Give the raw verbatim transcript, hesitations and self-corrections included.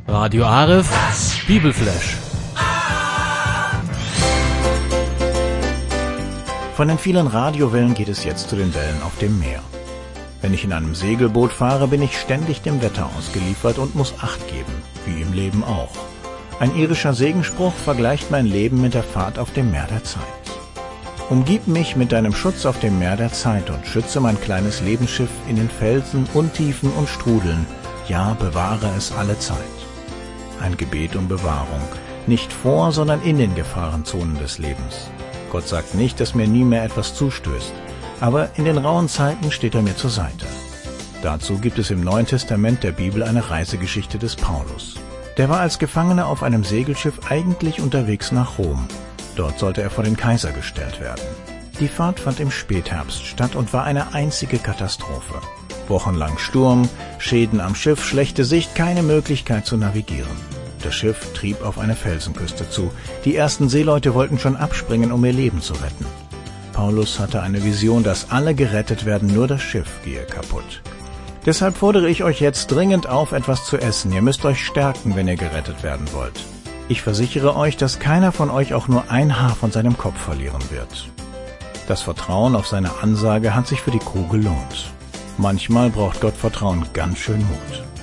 Radio Aref, Bibelflash. Von den vielen Radiowellen geht es jetzt zu den Wellen auf dem Meer. Wenn ich in einem Segelboot fahre, bin ich ständig dem Wetter ausgeliefert und muss Acht geben, wie im Leben auch. Ein irischer Segenspruch vergleicht mein Leben mit der Fahrt auf dem Meer der Zeit. Umgib mich mit deinem Schutz auf dem Meer der Zeit und schütze mein kleines Lebensschiff in den Felsen, Untiefen und Strudeln. Ja, bewahre es alle Zeit. Ein Gebet um Bewahrung, nicht vor, sondern in den Gefahrenzonen des Lebens. Gott sagt nicht, dass mir nie mehr etwas zustößt, aber in den rauen Zeiten steht er mir zur Seite. Dazu gibt es im Neuen Testament der Bibel eine Reisegeschichte des Paulus. Der war als Gefangener auf einem Segelschiff eigentlich unterwegs nach Rom. Dort sollte er vor den Kaiser gestellt werden. Die Fahrt fand im Spätherbst statt und war eine einzige Katastrophe. Wochenlang Sturm, Schäden am Schiff, schlechte Sicht, keine Möglichkeit zu navigieren. Das Schiff trieb auf eine Felsenküste zu. Die ersten Seeleute wollten schon abspringen, um ihr Leben zu retten. Paulus hatte eine Vision, dass alle gerettet werden, nur das Schiff gehe kaputt. Deshalb fordere ich euch jetzt dringend auf, etwas zu essen. Ihr müsst euch stärken, wenn ihr gerettet werden wollt. Ich versichere euch, dass keiner von euch auch nur ein Haar von seinem Kopf verlieren wird. Das Vertrauen auf seine Ansage hat sich für die Crew gelohnt. Manchmal braucht Gott Vertrauen ganz schön Mut.